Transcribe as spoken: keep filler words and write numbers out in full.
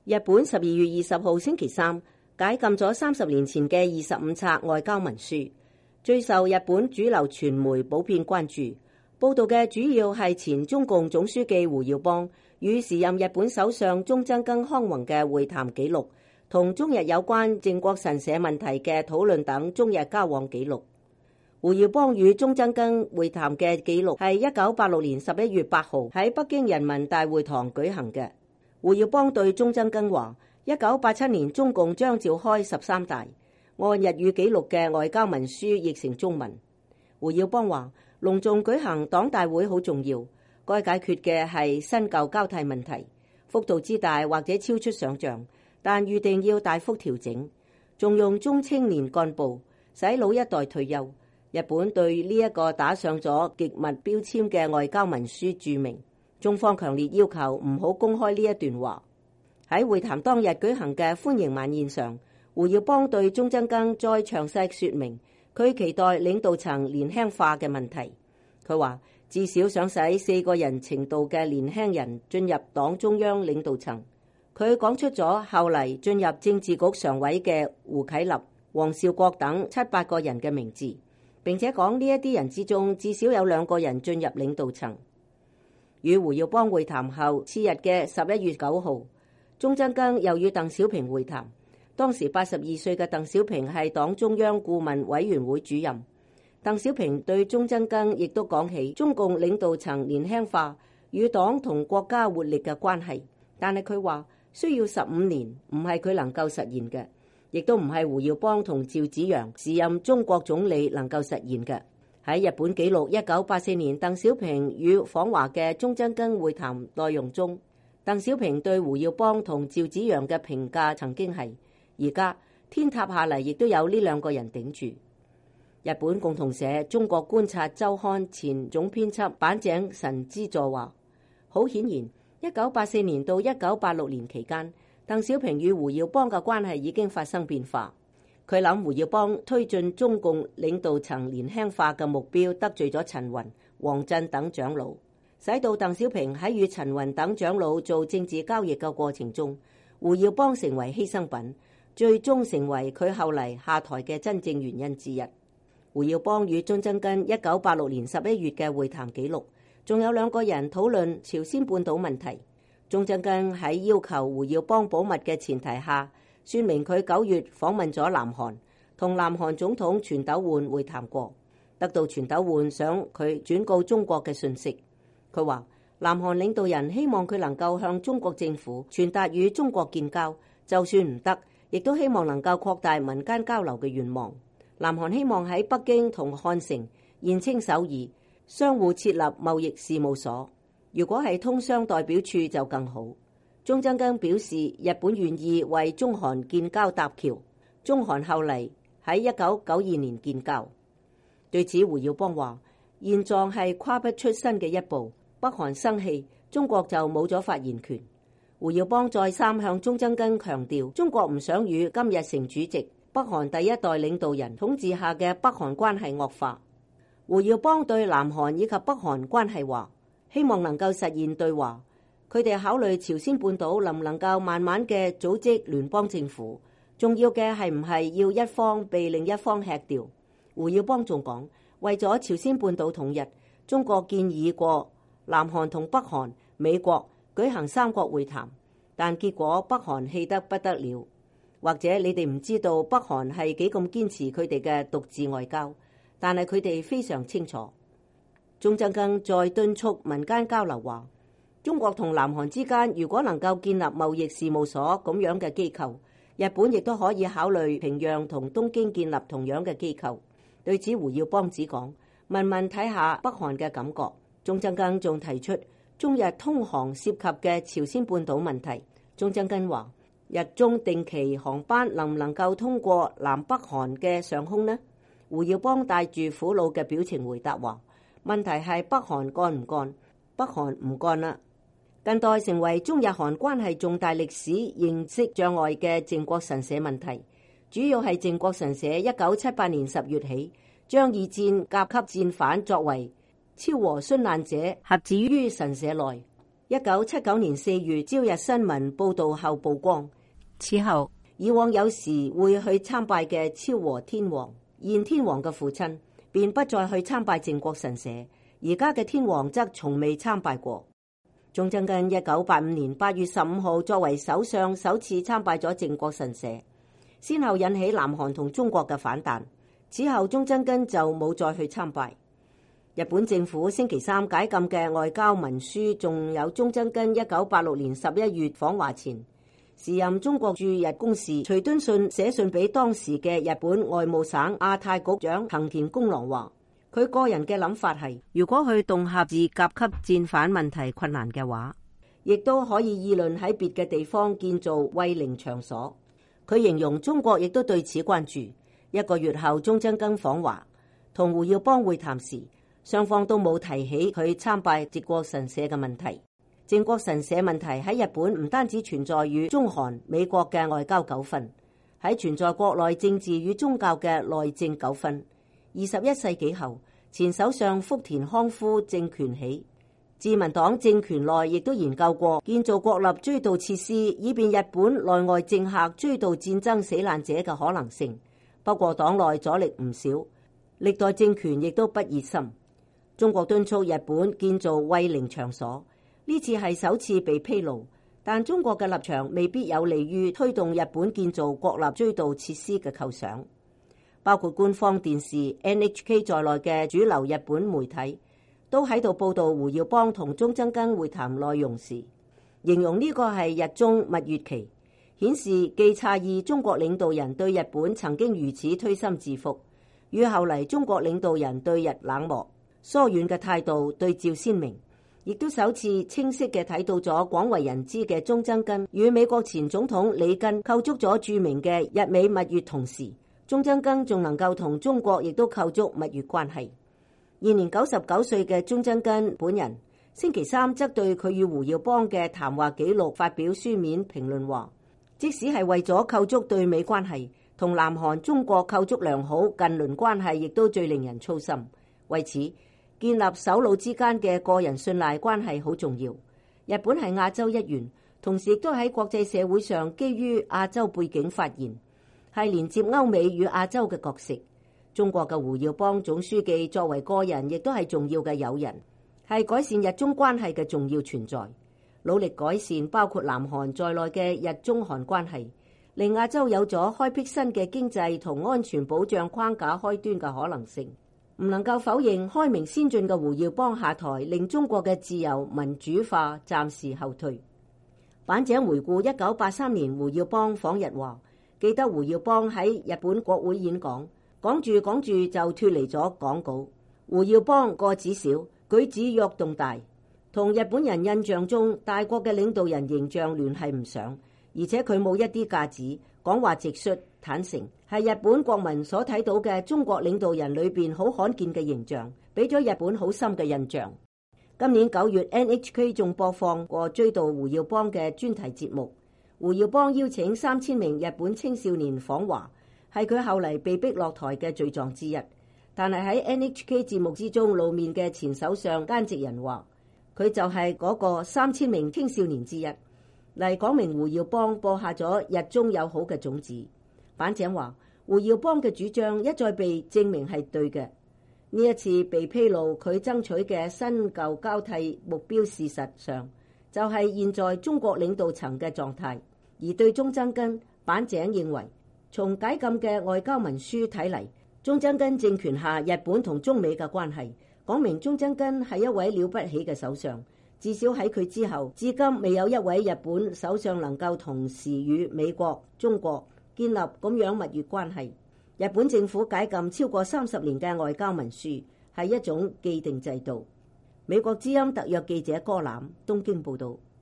日本十二月二十號星期三解禁咗三十年前嘅二十五冊外交文書，最受日本主流傳媒普遍關注。報道嘅主要係前中共總書記胡耀邦與時任日本首相中曾根康弘嘅會談記錄，同中日有關靖國神社問題嘅討論等中日交往記錄。胡耀邦與中曾根會談嘅記錄係一九八六年十一月八號喺北京人民大會堂舉行嘅。胡耀邦對中曾根話：一九八七年中共將召開十三大，按日語記錄嘅外交文書譯成中文。胡耀邦話：隆重舉行黨大會好重要，該解決嘅係新舊交替問題，幅度之大或者超出想象，但預定要大幅調整，重用中青年幹部，使老一代退休。日本對呢一個打上咗極密標籤嘅外交文書註明，中方強烈要求唔好公開呢一段話。喺會談當日舉行嘅歡迎晚宴上，胡耀邦對中曾根再詳細說明佢期待領導層年輕化嘅問題。佢話至少想使四個人程度嘅年輕人進入黨中央領導層。佢講出咗後嚟進入政治局常委嘅胡啟立、黃紹國等七八個人嘅名字，並且講呢一啲人之中至少有兩個人進入領導層。與胡耀邦會談後次日嘅十一月九號，中曾根又與鄧小平會談。當時八十二歲嘅鄧小平係黨中央顧問委員會主任。鄧小平對中曾根亦都講起中共領導層年輕化與黨同國家活力嘅關係，但係佢話需要十五年，唔係佢能夠實現嘅，亦都唔係胡耀邦同趙紫陽時任中國總理能夠實現嘅。喺日本記錄一九八四年鄧小平與訪華嘅中曾根會談內容中，鄧小平對胡耀邦同趙紫陽嘅評價曾經係：而家天塌下嚟亦都有呢兩個人頂住。日本共同社《中國觀察週刊》前總編輯板井神之助話：好顯然，一九八四年到一九八六年期間，鄧小平與胡耀邦嘅關係已經發生變化。佢諗胡耀邦推進中共領導層年輕化嘅目標得罪咗陳雲、王震等長老，使到鄧小平喺與陳雲等長老做政治交易嘅過程中，胡耀邦成為犧牲品，最終成為佢後嚟下台嘅真正原因之一。胡耀邦與中曾根一九八六年十一月嘅會談記錄，仲有兩個人討論朝鮮半島問題。中曾根喺要求胡耀邦保密嘅前提下，說明佢九月訪問咗南韓，同南韓總統全斗煥會談過，得到全斗煥想佢轉告中國嘅信息。佢話南韓領導人希望佢能夠向中國政府傳達與中國建交，就算唔得，亦都希望能夠擴大民間交流嘅願望。南韓希望喺北京同漢城、現稱首爾相互設立貿易事務所，如果係通商代表處就更好。中曾根表示日本願意為中韓建交搭橋，中韓後嚟喺一九九二年建交。對此胡耀邦話：現狀係跨不出新嘅一步，北韓生氣，中國就冇咗發言權。胡耀邦再三向中曾根強調，中國唔想與金日成主席、北韓第一代領導人統治下嘅北韓關係惡化。胡耀邦對南韓以及北韓關係話：希望能夠實現對話。佢哋考慮朝鮮半島能唔能夠慢慢嘅組織聯邦政府，重要嘅係唔係要一方被另一方吃掉。胡耀邦仲講，為咗朝鮮半島統一，中國建議過南韓同北韓、美國舉行三國會談，但結果北韓氣得不得了。或者你哋唔知道北韓係幾咁堅持佢哋嘅獨自外交，但係佢哋非常清楚。中曾根再敦促民間交流話，中國同南韓之間如果能夠建立貿易事務所咁樣嘅機構，日本亦都可以考慮平壤同東京建立同樣嘅機構。對此胡耀邦只講問問睇下北韓嘅感覺。中曾根仲提出中日通航涉及嘅朝鮮半島問題。中曾根話，日中定期航班能唔能夠通過南北韓嘅上空呢？胡耀邦帶住苦惱嘅表情回答話，問題係北韓幹唔幹？北韓唔幹啦。近代成為中日韓關係重大歷史認識障礙嘅靖國神社問題，主要係靖國神社一九七八年十月起將二戰甲級戰犯作為超和殉難者合置於神社內。 一九七九年四月，朝日新聞報道後曝光。此後，以往有時會去參拜嘅昭和天皇、現天皇嘅父親，便不再去參拜靖國神社。而家嘅天皇則從未參拜過。中曾根一九八五年八月十五號作為首相首次參拜咗靖國神社，先後引起南韓同中國嘅反彈。此後中曾根就冇再去參拜。日本政府星期三解禁嘅外交文書，仲有中曾根一九八六年十一月訪華前，時任中國駐日公使徐敦信寫信俾當時嘅日本外務省亞太局長藤田公郎話，佢個人嘅諗法係，如果去恫嚇自甲級戰犯問題困難嘅話，亦都可以議論喺別嘅地方建造慰靈場所。佢形容中國亦都對此關注。一個月後，中曾根訪華，同胡耀邦會談時，雙方都冇提起佢參拜靖國神社嘅問題。靖國神社問題喺日本唔單止存在與中韓、美國嘅外交糾紛，喺存在國內政治與宗教嘅內政糾紛。二十一世紀後，前首相福田康夫政權起，自民黨政權內亦都研究過建造國立追悼設施，以便日本內外政客追悼戰爭死難者嘅可能性。不過黨內阻力唔少，歷代政權亦都不熱心。中國敦促日本建造慰靈場所，呢次係首次被披露，但中國嘅立場未必有利於推動日本建造國立追悼設施嘅構想。包括官方電視 N H K 在內嘅主流日本媒體都喺度報道胡耀邦同中曾根會談內容時，形容呢個係日中蜜月期，顯示既詫異中國領導人對日本曾經如此推心置腹，與後嚟中國領導人對日冷漠疏遠嘅態度對照鮮明，亦都首次清晰嘅睇到咗廣為人知嘅中曾根與美國前總統里根構築咗著名嘅日美蜜月，同時中曾根仲能夠同中國亦都構築蜜月關係。現年九十九歲嘅中曾根本人星期三則對佢與胡耀邦嘅談話記錄發表書面評論話，即使係為咗構築對美關係，同南韓、中國構築良好近鄰關係，亦都最令人操心。為此，建立首腦之間嘅個人信賴關係好重要。日本係亞洲一員，同時亦都喺國際社會上基於亞洲背景發言，係連接歐美與亞洲嘅角色。中國嘅胡耀邦總書記作為個人，亦都係重要嘅友人，係改善日中關係嘅重要存在。努力改善包括南韓在內嘅日中韓關係，令亞洲有咗開闢新嘅經濟同安全保障框架開端嘅可能性。唔能夠否認開明先進嘅胡耀邦下台，令中國嘅自由民主化暫時後退。板井回顧一九八三年胡耀邦訪日話，記得胡耀邦喺日本國會演講，講住講住就脫離咗講稿。胡耀邦個子小，舉止躍動大，同日本人印象中大國嘅領導人形象聯繫唔上，而且佢冇一啲架子，講話直率坦誠，係日本國民所睇到嘅中國領導人裏邊好罕見嘅形象，俾咗日本好深嘅印象。今年九月 N H K 仲播放過追悼胡耀邦嘅專題節目，胡耀邦邀請三千名日本青少年訪華，係佢後嚟被逼落台嘅罪狀之一。但係喺 N H K 節目之中露面嘅前首相菅直人話，佢就係嗰個三千名青少年之一，嚟講明胡耀邦播下咗日中友好嘅種子。板井話，胡耀邦嘅主張一再被證明係對嘅。呢一次被披露佢爭取嘅新舊交替目標，事實上就係現在中國領導層嘅狀態。而對中曾根，板井認為從解禁嘅外交文書睇嚟，中曾根政權下日本同中美嘅關係，講明中曾根係一位了不起嘅首相。至少喺佢之後，至今未有一位日本首相能夠同時與美國、中國建立咁樣蜜月關係。日本政府解禁超過三十年嘅外交文書係一種既定制度。美國之音特約記者柯南東京報道。